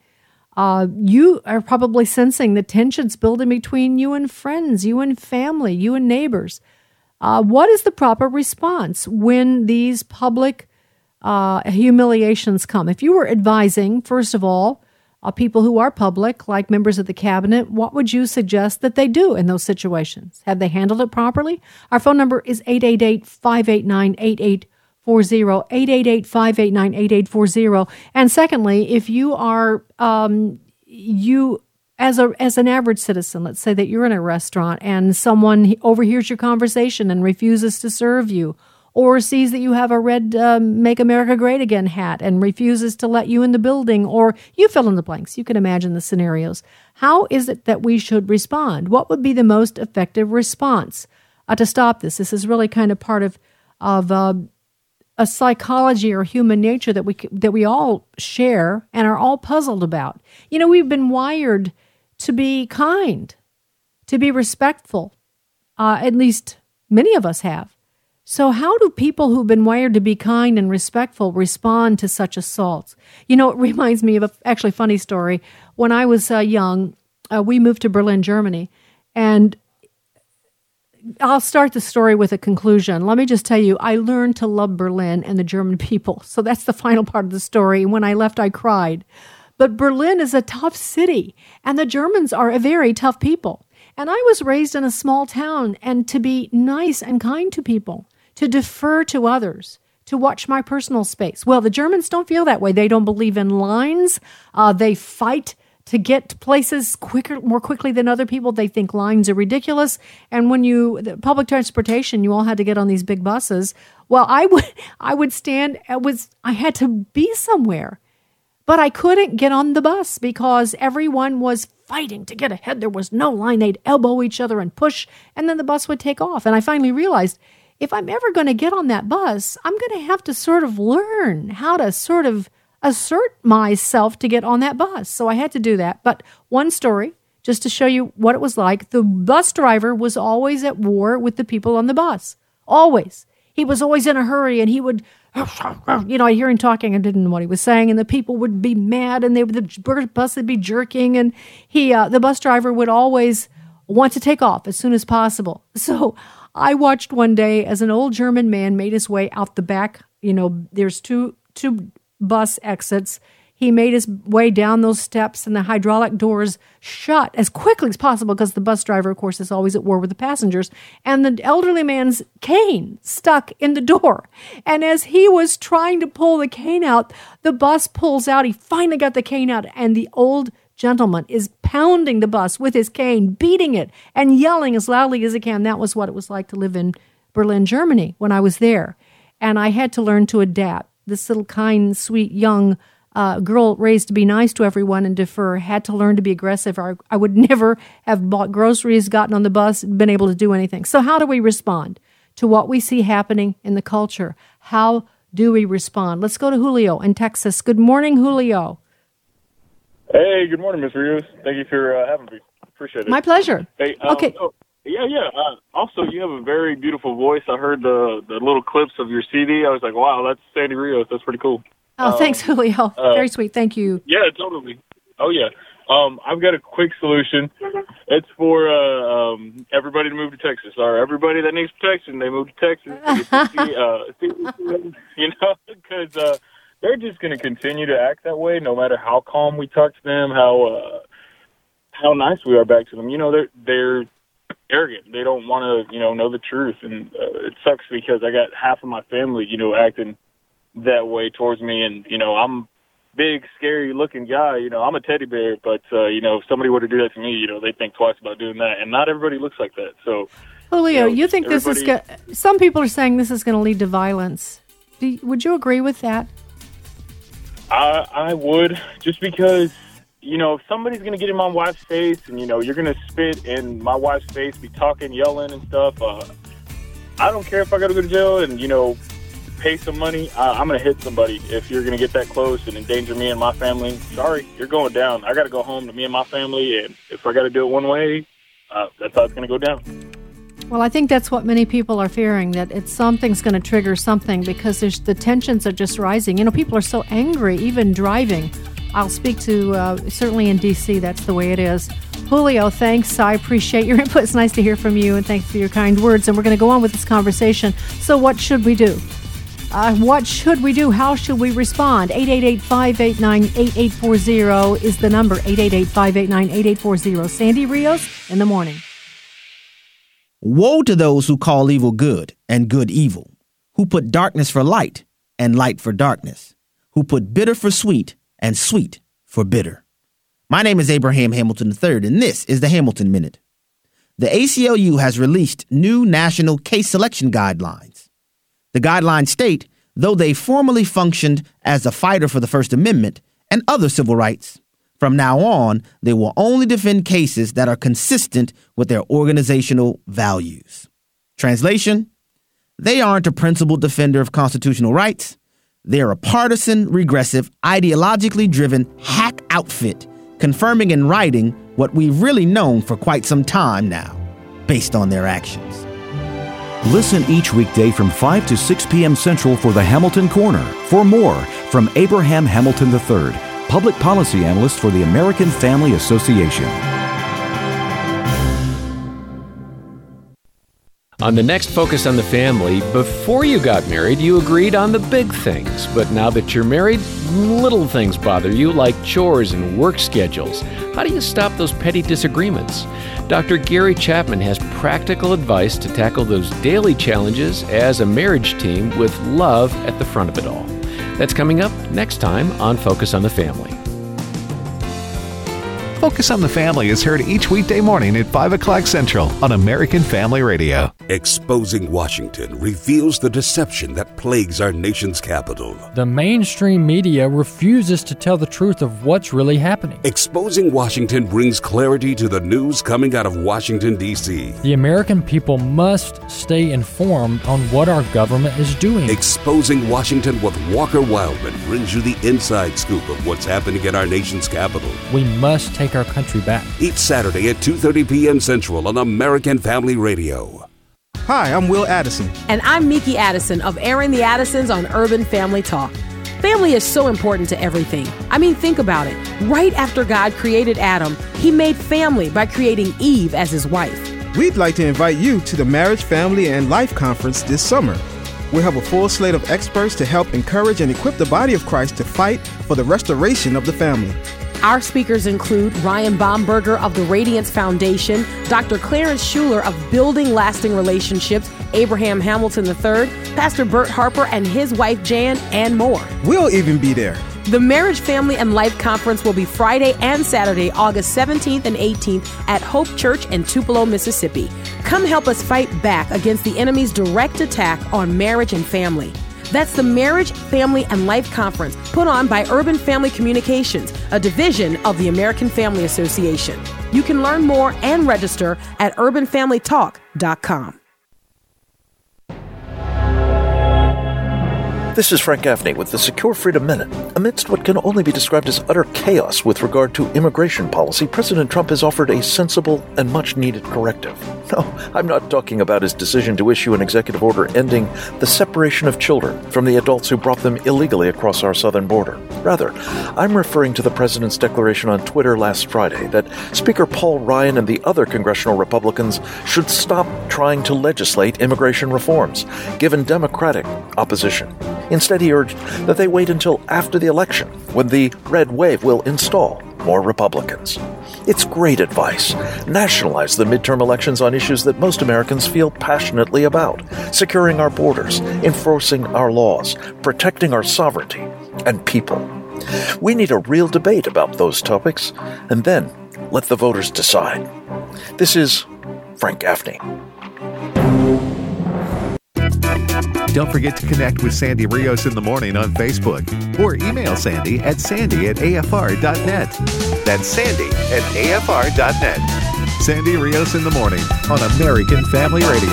Speaker 2: you are probably sensing the tensions building between you and friends, you and family, you and neighbors. What is the proper response when these public humiliations come? If you were advising, first of all, people who are public, like members of the cabinet, what would you suggest that they do in those situations? Have they handled it properly? Our phone number is 888-589-8840, 888-589-8840. And secondly, if you are, as an average citizen, let's say that you're in a restaurant and someone overhears your conversation and refuses to serve you, or sees that you have a red Make America Great Again hat and refuses to let you in the building, or you fill in the blanks. You can imagine the scenarios. How is it that we should respond? What would be the most effective response to stop this? This is really kind of part of a psychology or human nature that we all share and are all puzzled about. You know, we've been wired to be kind, to be respectful. At least many of us have. So how do people who've been wired to be kind and respectful respond to such assaults? You know, it reminds me of a actually funny story. When I was young, we moved to Berlin, Germany, and I'll start the story with a conclusion. Let me just tell you, I learned to love Berlin and the German people. So that's the final part of the story. When I left, I cried. But Berlin is a tough city, and the Germans are a very tough people. And I was raised in a small town, and to be nice and kind to people, to defer to others, to watch my personal space. Well, the Germans don't feel that way. They don't believe in lines. They fight to get places more quickly than other people. They think lines are ridiculous. And when the public transportation, you all had to get on these big buses. Well, I would stand. I had to be somewhere, but I couldn't get on the bus because everyone was fighting to get ahead. There was no line. They'd elbow each other and push, and then the bus would take off. And I finally realized, if I'm ever going to get on that bus, I'm going to have to sort of learn how to sort of assert myself to get on that bus. So I had to do that. But one story, just to show you what it was like, the bus driver was always at war with the people on the bus. Always. He was always in a hurry, and he would, I'd hear him talking. I didn't know what he was saying, and the people would be mad, and the bus would be jerking, and the bus driver would always want to take off as soon as possible. So I watched one day as an old German man made his way out the back. You know, there's two bus exits. He made his way down those steps, and the hydraulic doors shut as quickly as possible because the bus driver, of course, is always at war with the passengers. And the elderly man's cane stuck in the door. And as he was trying to pull the cane out, the bus pulls out. He finally got the cane out, and the old gentleman is pounding the bus with his cane, beating it, and yelling as loudly as he can. That was what it was like to live in Berlin, Germany when I was there. And I had to learn to adapt. This little kind, sweet, young girl raised to be nice to everyone and defer had to learn to be aggressive. I would never have bought groceries, gotten on the bus, been able to do anything. So how do we respond to what we see happening in the culture? How do we respond? Let's go to Julio in Texas. Good morning, Julio.
Speaker 6: Hey, good morning, Ms. Rios. Thank you for having me. Appreciate it.
Speaker 2: My pleasure.
Speaker 6: Hey,
Speaker 2: okay.
Speaker 6: Also, you have a very beautiful voice. I heard the little clips of your CD. I was like, wow, that's Sandy Rios. That's pretty cool.
Speaker 2: Oh, thanks, Julio. Very sweet. Thank you.
Speaker 6: Yeah, totally. Oh, yeah. I've got a quick solution. It's for everybody to move to Texas. Or everybody that needs protection, they move to Texas. Because they're just going to continue to act that way no matter how calm we talk to them, how nice we are back to them. You know, they're arrogant. They don't want to, know the truth. And it sucks because I got half of my family, acting that way towards me. And, I'm big, scary-looking guy. I'm a teddy bear. But, if somebody were to do that to me, they'd think twice about doing that. And not everybody looks like that. So,
Speaker 2: Julio, you think this is some people are saying this is going to lead to violence. Would you agree with that?
Speaker 6: I would, just because, if somebody's going to get in my wife's face and, you're going to spit in my wife's face, be talking, yelling and stuff, I don't care if I got to go to jail and, pay some money. I'm going to hit somebody if you're going to get that close and endanger me and my family. Sorry, you're going down. I got to go home to me and my family, and if I got to do it one way, that's how it's going to go down.
Speaker 2: Well, I think that's what many people are fearing, that something's going to trigger something because the tensions are just rising. People are so angry, even driving. I'll speak to, certainly in D.C., that's the way it is. Julio, thanks. I appreciate your input. It's nice to hear from you, and thanks for your kind words. And we're going to go on with this conversation. So what should we do? What should we do? How should we respond? 888-589-8840 is the number, 888-589-8840. Sandy Rios in the morning.
Speaker 7: Woe to those who call evil good and good evil, who put darkness for light and light for darkness, who put bitter for sweet and sweet for bitter. My name is Abraham Hamilton III, and this is the Hamilton Minute. The ACLU has released new national case selection guidelines. The guidelines state, though they formerly functioned as a fighter for the First Amendment and other civil rights, from now on, they will only defend cases that are consistent with their organizational values. Translation, they aren't a principled defender of constitutional rights. They're a partisan, regressive, ideologically driven hack outfit, confirming in writing what we've really known for quite some time now, based on their actions.
Speaker 8: Listen each weekday from 5 to 6 p.m. Central for the Hamilton Corner. For more from Abraham Hamilton III, Public Policy Analyst for the American Family Association.
Speaker 9: On the next Focus on the Family, before you got married, you agreed on the big things. But now that you're married, little things bother you, like chores and work schedules. How do you stop those petty disagreements? Dr. Gary Chapman has practical advice to tackle those daily challenges as a marriage team with love at the front of it all. That's coming up next time on Focus on the Family.
Speaker 26: Focus on the Family is heard each weekday morning at 5 o'clock Central on American Family Radio.
Speaker 10: Exposing Washington reveals the deception that plagues our nation's capital.
Speaker 11: The mainstream media refuses to tell the truth of what's really happening.
Speaker 10: Exposing Washington brings clarity to the news coming out of Washington, D.C.
Speaker 11: The American people must stay informed on what our government is doing.
Speaker 10: Exposing Washington with Walker Wildman brings you the inside scoop of what's happening at our nation's capital.
Speaker 11: We must take our country back.
Speaker 10: Each Saturday at 2:30 p.m. Central on American Family Radio.
Speaker 12: Hi, I'm Will Addison.
Speaker 13: And I'm Miki Addison of Airing the Addisons on Urban Family Talk. Family is so important to everything. I mean, think about it. Right after God created Adam, he made family by creating Eve as his wife.
Speaker 12: We'd like to invite you to the Marriage, Family, and Life Conference this summer. We'll have a full slate of experts to help encourage and equip the body of Christ to fight for the restoration of the family.
Speaker 13: Our speakers include Ryan Baumberger of the Radiance Foundation, Dr. Clarence Schuler of Building Lasting Relationships, Abraham Hamilton III, Pastor Bert Harper and his wife Jan, and more.
Speaker 12: We'll even be there.
Speaker 13: The Marriage, Family, and Life Conference will be Friday and Saturday, August 17th and 18th at Hope Church in Tupelo, Mississippi. Come help us fight back against the enemy's direct attack on marriage and family. That's the Marriage, Family, and Life Conference put on by Urban Family Communications, a division of the American Family Association. You can learn more and register at urbanfamilytalk.com.
Speaker 14: This is Frank Gaffney with the Secure Freedom Minute. Amidst what can only be described as utter chaos with regard to immigration policy, President Trump has offered a sensible and much-needed corrective. No, I'm not talking about his decision to issue an executive order ending the separation of children from the adults who brought them illegally across our southern border. Rather, I'm referring to the president's declaration on Twitter last Friday that Speaker Paul Ryan and the other congressional Republicans should stop trying to legislate immigration reforms, given Democratic opposition. Instead, he urged that they wait until after the election, when the red wave will install more Republicans. It's great advice. Nationalize the midterm elections on issues that most Americans feel passionately about: securing our borders, enforcing our laws, protecting our sovereignty and people. We need a real debate about those topics, and then let the voters decide. This is Frank Gaffney.
Speaker 26: Don't forget to connect with Sandy Rios in the morning on Facebook or email Sandy at sandy@afr.net. That's sandy@afr.net. Sandy Rios in the morning on American Family Radio.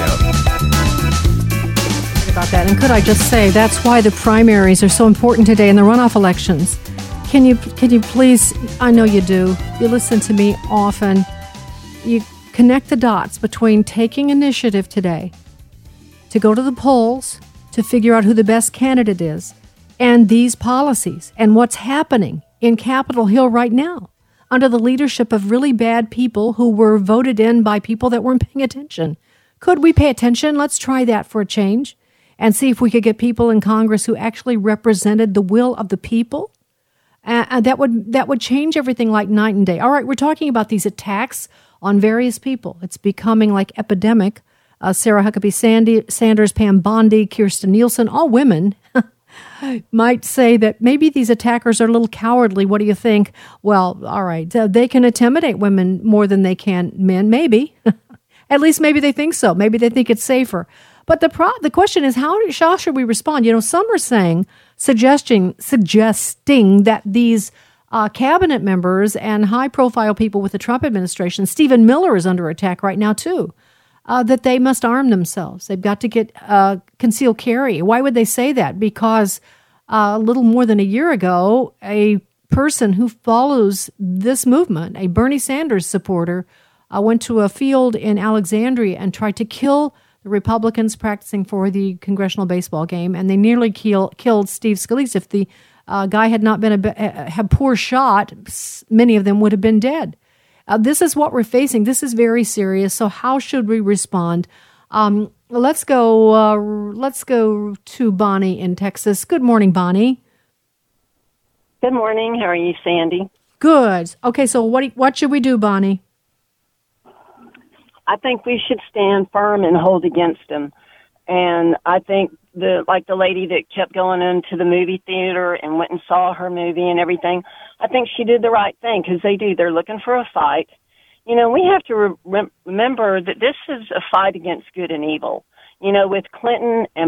Speaker 2: About that, and could I just say that's why the primaries are so important today in the runoff elections. Can you please, I know you do, you listen to me often, you connect the dots between taking initiative today to go to the polls to figure out who the best candidate is, and these policies, and what's happening in Capitol Hill right now under the leadership of really bad people who were voted in by people that weren't paying attention. Could we pay attention? Let's try that for a change. and see if we could get people in Congress who actually represented the will of the people. That would change everything like night and day. All right, we're talking about these attacks on various people. It's becoming like epidemic. Sarah Huckabee Sanders, Pam Bondi, Kirstjen Nielsen, all women, might say that maybe these attackers are a little cowardly. What do you think? Well, all right, they can intimidate women more than they can men, maybe. At least maybe they think so. Maybe they think it's safer. But the question is, how should we respond? Some are saying, suggesting that these cabinet members and high-profile people with the Trump administration, Stephen Miller is under attack right now too, that they must arm themselves. They've got to get concealed carry. Why would they say that? Because a little more than a year ago, a person who follows this movement, a Bernie Sanders supporter, went to a field in Alexandria and tried to kill the Republicans practicing for the congressional baseball game, and they nearly killed Steve Scalise. If the guy had not been had poor shot, many of them would have been dead. This is what we're facing. This is very serious. So how should we respond? Let's go to Bonnie in Texas. Good morning, Bonnie.
Speaker 15: Good morning. How are you, Sandy?
Speaker 2: Good. Okay, so what should we do, Bonnie?
Speaker 15: I think we should stand firm and hold against them. And I think the lady that kept going into the movie theater and went and saw her movie and everything, I think she did the right thing, because they're looking for a fight. We have to remember that this is a fight against good and evil. With Clinton and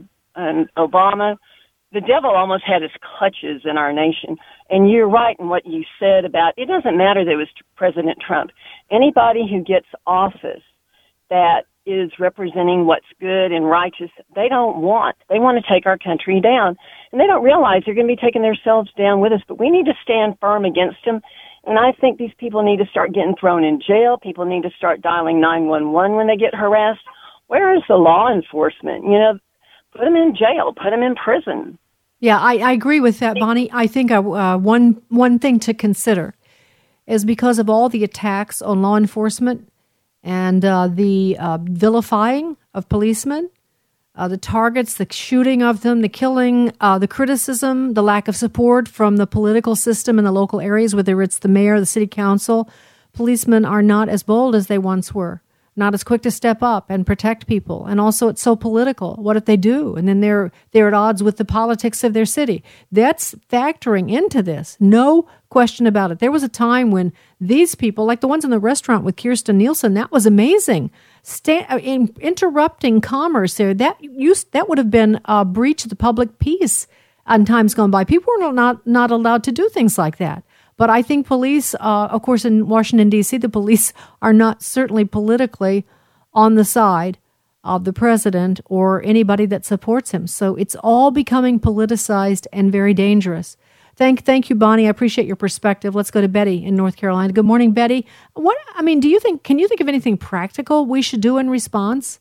Speaker 15: Obama, the devil almost had his clutches in our nation. And you're right in what you said about, it doesn't matter that it was President Trump. Anybody who gets office that is representing what's good and righteous, they want to take our country down. And they don't realize they're going to be taking themselves down with us, but we need to stand firm against them. And I think these people need to start getting thrown in jail. People need to start dialing 911 when they get harassed. Where is the law enforcement? Put them in jail, put them in prison.
Speaker 2: Yeah, I agree with that, Bonnie. I think one thing to consider is because of all the attacks on law enforcement and the vilifying of policemen, the targets, the shooting of them, the killing, the criticism, the lack of support from the political system in the local areas, whether it's the mayor, the city council, policemen are not as bold as they once were. Not as quick to step up and protect people. And also it's so political. What if they do? And then they're at odds with the politics of their city. That's factoring into this. No question about it. There was a time when these people, like the ones in the restaurant with Kirstjen Nielsen, that was amazing. Interrupting commerce there, that would have been a breach of the public peace in times gone by. People were not allowed to do things like that. But I think police, of course, in Washington, D.C., the police are not certainly politically on the side of the president or anybody that supports him. So it's all becoming politicized and very dangerous. Thank you, Bonnie. I appreciate your perspective. Let's go to Betty in North Carolina. Good morning, Betty. Can you think of anything practical we should do in response?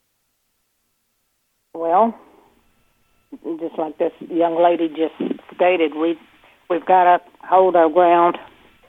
Speaker 16: Well, just like this young lady just stated, we've got to hold our ground.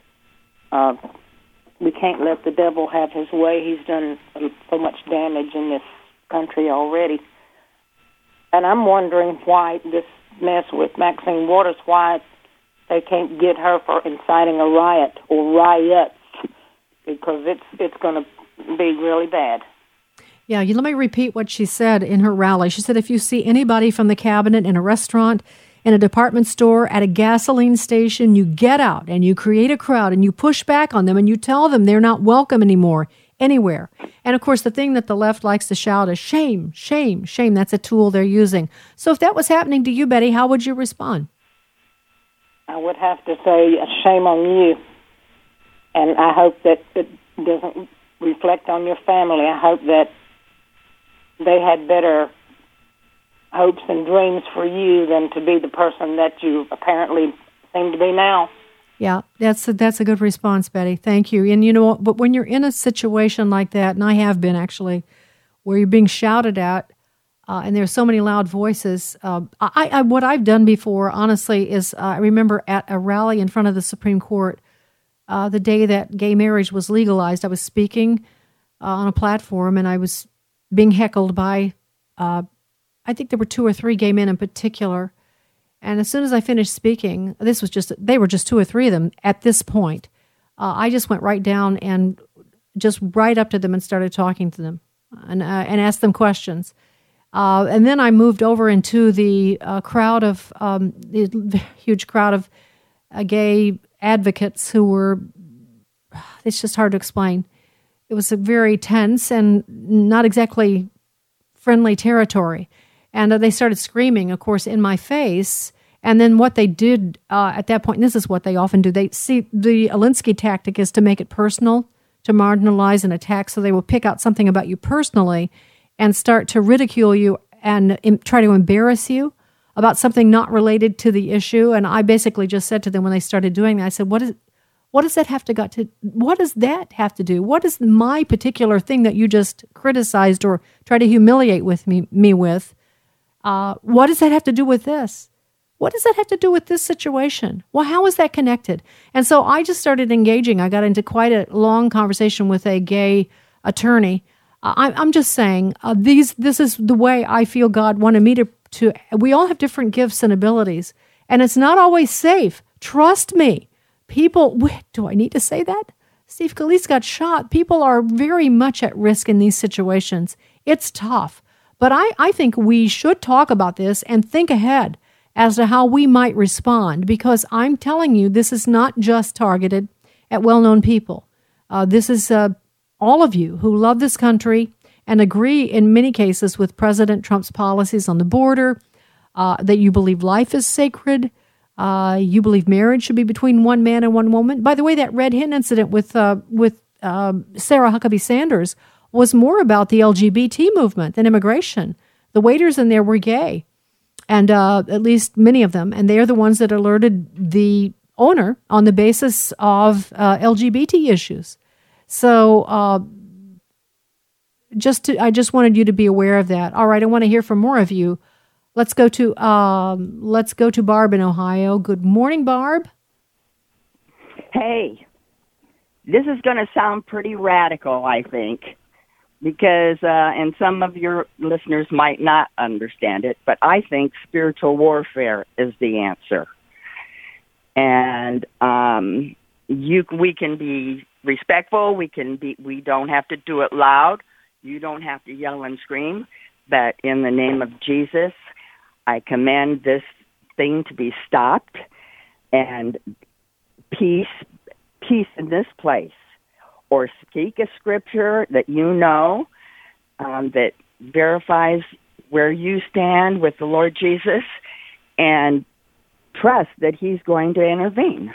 Speaker 16: We can't let the devil have his way. He's done so much damage in this country already. And I'm wondering why this mess with Maxine Waters, why they can't get her for inciting a riot or riots, because it's going to be really bad.
Speaker 2: Yeah, let me repeat what she said in her rally. She said, if you see anybody from the cabinet in a restaurant, in a department store, at a gasoline station, you get out and you create a crowd and you push back on them and you tell them they're not welcome anymore, anywhere. And of course, the thing that the left likes to shout is shame, shame, shame. That's a tool they're using. So if that was happening to you, Betty, how would you respond?
Speaker 16: I would have to say, shame on you. And I hope that it doesn't reflect on your family. I hope that they had better hopes and dreams for you than to be the person that you apparently seem to be now.
Speaker 2: Yeah, that's a good response, Betty. Thank you. And but when you're in a situation like that, and I have been actually, where you're being shouted at, and there's so many loud voices. What I've done before, honestly, is I remember at a rally in front of the Supreme Court, the day that gay marriage was legalized, I was speaking on a platform, and I was being heckled by I think there were 2 or 3 gay men in particular. And as soon as I finished speaking, they were just 2 or 3 of them at this point. I just went right down and just right up to them and started talking to them and asked them questions. And then I moved over into the crowd of, the huge crowd of gay advocates who were, it's just hard to explain. It was a very tense and not exactly friendly territory. And they started screaming, of course, in my face. And then what they did at that point, and this is what they often do, they see the Alinsky tactic is to make it personal, to marginalize and attack. So they will pick out something about you personally and start to ridicule you and try to embarrass you about something not related to the issue. And I basically just said to them when they started doing that, I said, what does that have to do? What is my particular thing that you just criticized or tried to humiliate me with? What does that have to do with this? What does that have to do with this situation? Well, how is that connected? And so I just started engaging. I got into quite a long conversation with a gay attorney. I'm just saying, this is the way I feel God wanted me to. We all have different gifts and abilities, and it's not always safe. Trust me. People, do I need to say that? Steve Scalise got shot. People are very much at risk in these situations. It's tough. But I think we should talk about this and think ahead as to how we might respond, because I'm telling you, this is not just targeted at well-known people. This is all of you who love this country and agree in many cases with President Trump's policies on the border, that you believe life is sacred, you believe marriage should be between one man and one woman. By the way, that Red Hen incident with Sarah Huckabee Sanders was more about the LGBT movement than immigration. The waiters in there were gay, and at least many of them, and they are the ones that alerted the owner on the basis of LGBT issues. So I just wanted you to be aware of that. All right, I want to hear from more of you. Let's go to Barb in Ohio. Good morning, Barb.
Speaker 17: Hey, this is going to sound pretty radical, I think, because and some of your listeners might not understand it, but I think spiritual warfare is the answer. And we can be respectful. We don't have to do it loud. You don't have to yell and scream. But in the name of Jesus, I command this thing to be stopped, and peace in this place. Or speak a scripture that you know that verifies where you stand with the Lord Jesus, and trust that He's going to intervene.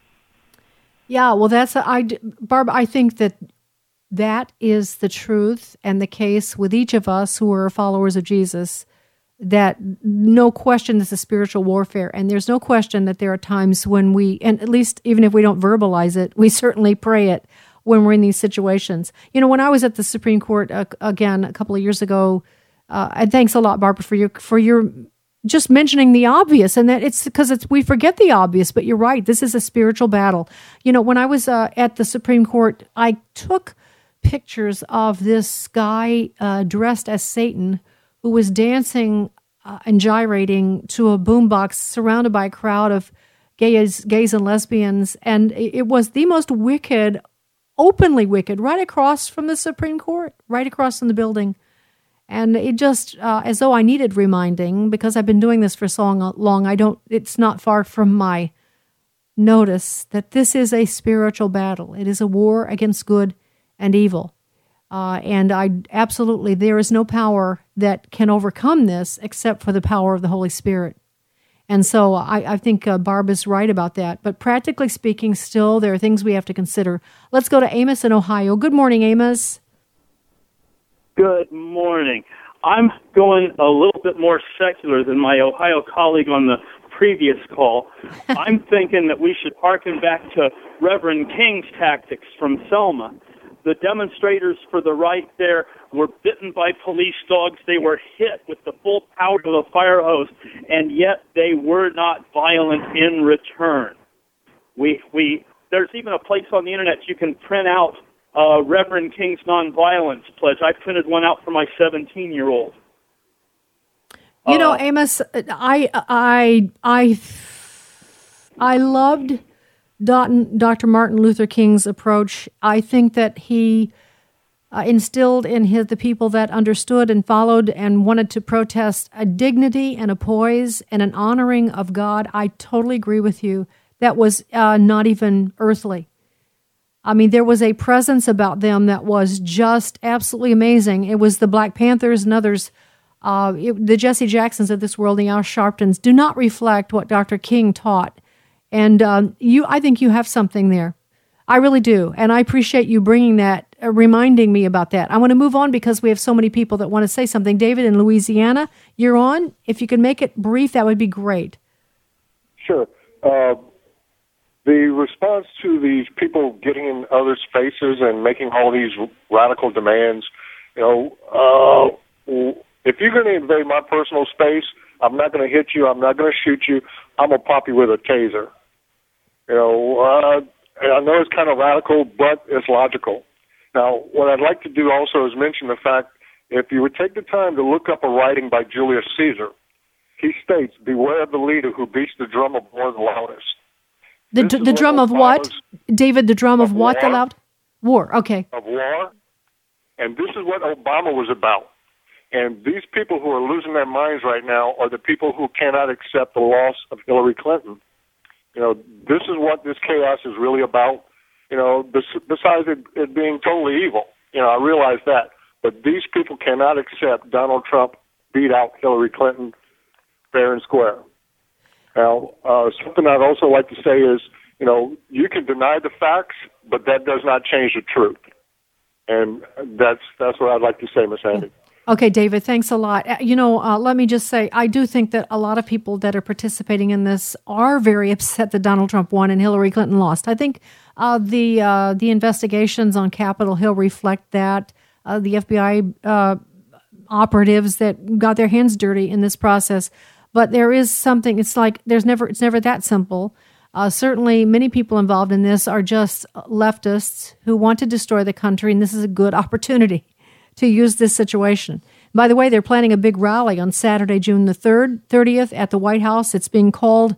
Speaker 2: Yeah, well, Barb, I think that is the truth and the case with each of us who are followers of Jesus, that no question this is spiritual warfare. And there's no question that there are times when and at least even if we don't verbalize it, we certainly pray it when we're in these situations. You know, when I was at the Supreme Court, again, a couple of years ago, and thanks a lot, Barbara, for your just mentioning the obvious, and that it's because we forget the obvious, but you're right. This is a spiritual battle. You know, when I was at the Supreme Court, I took pictures of this guy dressed as Satan who was dancing and gyrating to a boombox surrounded by a crowd of gays and lesbians. And it was the most wicked, openly wicked, right across from the Supreme Court, right across from the building. And it just, as though I needed reminding, because I've been doing this for so long, it's not far from my notice that this is a spiritual battle. It is a war against good and evil. And there is no power that can overcome this except for the power of the Holy Spirit. And so I think Barb is right about that. But practically speaking, still, there are things we have to consider. Let's go to Amos in Ohio. Good morning, Amos.
Speaker 18: Good morning. I'm going a little bit more secular than my Ohio colleague on the previous call. I'm thinking that we should hearken back to Reverend King's tactics from Selma. The demonstrators for the right there were bitten by police dogs. They were hit with the full power of a fire hose, and yet they were not violent in return. There's even a place on the internet you can print out Reverend King's nonviolence pledge. I printed one out for my 17-year-old.
Speaker 2: You know, Amos, I loved Dr. Martin Luther King's approach. I think that he instilled in the people that understood and followed and wanted to protest a dignity and a poise and an honoring of God. I totally agree with you. That was not even earthly. I mean, there was a presence about them that was just absolutely amazing. It was the Black Panthers and others. The Jesse Jacksons of this world, the Al Sharptons, do not reflect what Dr. King taught. And I think you have something there. I really do. And I appreciate you bringing that, reminding me about that. I want to move on because we have so many people that want to say something. David in Louisiana, you're on. If you can make it brief, that would be great.
Speaker 19: Sure. The response to these people getting in others' faces and making all these radical demands, if you're going to invade my personal space, I'm not going to hit you. I'm not going to shoot you. I'm going to pop you with a taser. I know it's kind of radical, but it's logical. Now, what I'd like to do also is mention the fact, if you would take the time to look up a writing by Julius Caesar, he states, "Beware of the leader who beats the drum of war the loudest."
Speaker 2: The drum of what? David, the drum of what? The loud? War, okay.
Speaker 19: Of war. And this is what Obama was about. And these people who are losing their minds right now are the people who cannot accept the loss of Hillary Clinton. This is what this chaos is really about. Besides it being totally evil. I realize that. But these people cannot accept Donald Trump beat out Hillary Clinton fair and square. Now, something I'd also like to say is, you can deny the facts, but that does not change the truth. And that's what I'd like to say, Ms. Andy.
Speaker 2: Okay, David, thanks a lot. Let me just say, I do think that a lot of people that are participating in this are very upset that Donald Trump won and Hillary Clinton lost. I think the investigations on Capitol Hill reflect that. The FBI operatives that got their hands dirty in this process. But there is something, it's never that simple. Certainly, many people involved in this are just leftists who want to destroy the country, and this is a good opportunity to use this situation. By the way, they're planning a big rally on Saturday, June the 30th at the White House. It's being called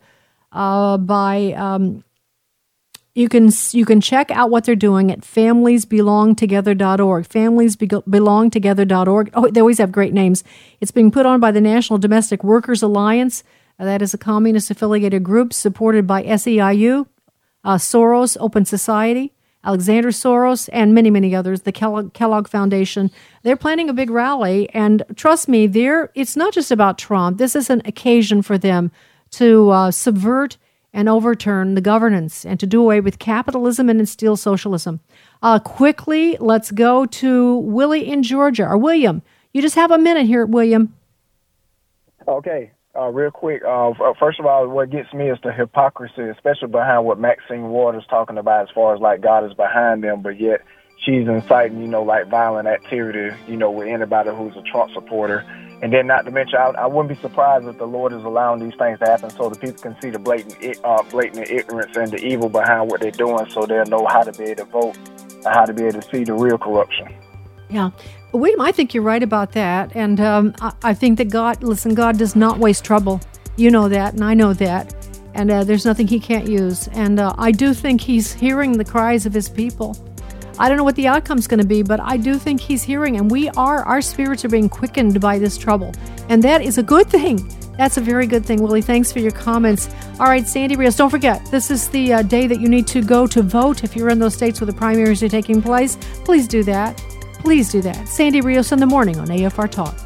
Speaker 2: you can check out what they're doing at familiesbelongtogether.org, familiesbelongtogether.org. Oh, they always have great names. It's being put on by the National Domestic Workers Alliance. That is a communist-affiliated group supported by SEIU, Soros, Open Society, Alexander Soros, and many, many others, the Kellogg Foundation. They're planning a big rally, and trust me, it's not just about Trump. This is an occasion for them to subvert and overturn the governance and to do away with capitalism and instill socialism. Quickly, let's go to Willie in Georgia. Or William, you just have a minute here, William.
Speaker 20: Okay. Real quick, first of all, what gets me is the hypocrisy, especially behind what Maxine Waters is talking about as far as like God is behind them, but yet she's inciting, violent activity, with anybody who's a Trump supporter. And then not to mention, I wouldn't be surprised if the Lord is allowing these things to happen so the people can see the blatant ignorance and the evil behind what they're doing so they'll know how to be able to vote and how to be able to see the real corruption.
Speaker 2: Yeah. William, I think you're right about that. And I think that God does not waste trouble. You know that, and I know that. And there's nothing he can't use. And I do think he's hearing the cries of his people. I don't know what the outcome's going to be, but I do think he's hearing, and our spirits are being quickened by this trouble. And that is a good thing. That's a very good thing, Willie. Thanks for your comments. All right, Sandy Rios, don't forget, this is the day that you need to go to vote. If you're in those states where the primaries are taking place, please do that. Please do that. Sandy Rios in the morning on AFR Talk.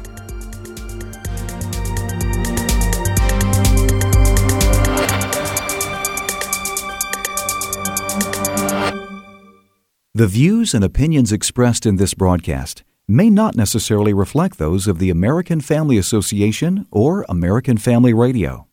Speaker 8: The views and opinions expressed in this broadcast may not necessarily reflect those of the American Family Association or American Family Radio.